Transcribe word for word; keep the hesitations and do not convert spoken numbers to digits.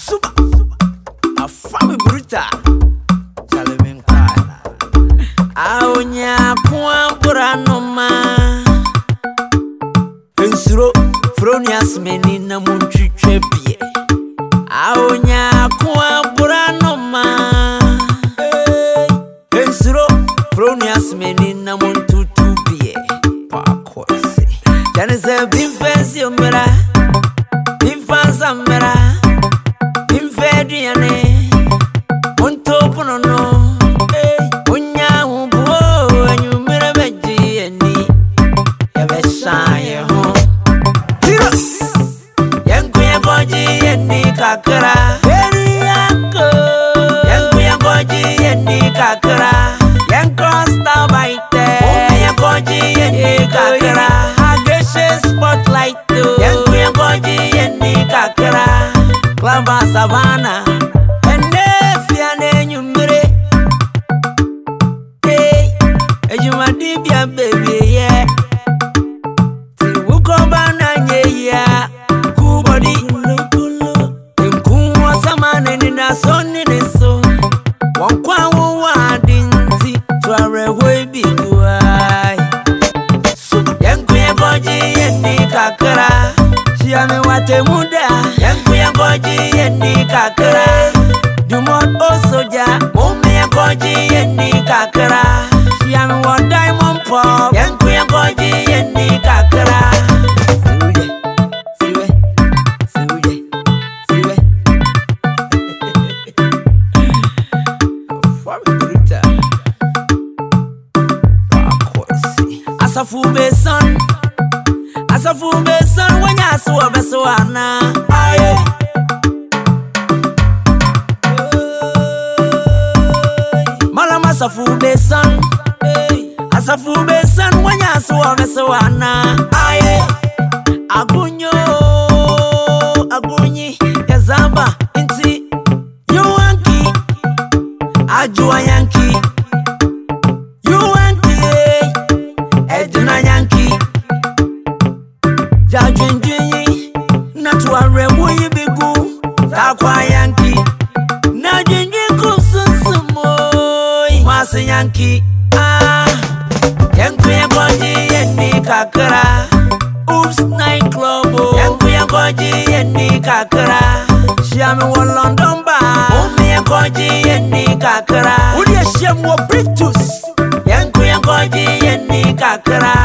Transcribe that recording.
Super. A family bruta. Chalemin kwana. Aonya kwa burano ma. Ensuro fronias menina munchiche pie. Aonya kwa burano ma. Ensuro fronias menina muntutu pie. Pakwese. Janese bimfensi omera. Bimfansa mera. Bimfediane. Montopono no. Unya umbuo anyumira beji eni. Yabeshaye ho. Yankuye boji eni kakara. Eri yanko. Yankuye boji eni kakara. Yanko star baite. Yankuye boji eni kakara. Hageshe spotlight. Yankuye boji eni kakara. Klamba savana. Enefia ne nyumire. Hey, ejumadibia baby yeah. Ti wukoba na nyeya. Kubodi ulukulo. Imkuwa samane nina soni neso. Wankwa uwa dinti. Tware webi guai. Yankuye boji yeni kakara. Shiame wate muda. Yankuye boji yeni kakara. Dumot osoja. Mumia boji yeni kakara. Shiame wa diamond pop. Yankuye boji yeni kakara. Siwe, siwe, siwe, siwe. Fami bruta. Pakwesi. Asafu beson. Asafu beson wanya suwa besoana. Aye. Malama asafu beson. Asafu beson wanya suwa besoana. Aye. Agunyo. Agunyi. Yazamba. Inti. Yuanki. Ajua yanki. Yuanki. Edina yanki. Jajinji. Natuare wuyi bigu. Takwa yanki. Najinji kusunsumoy. Masi yanki. Ah. Yankuye boji yeni kakara. Oops nightclub. Yankuye boji yeni kakara. Shiame wo London bar. Umi boji yeni kakara. Udi shiam wo Britus. Yankuye boji yeni kakara.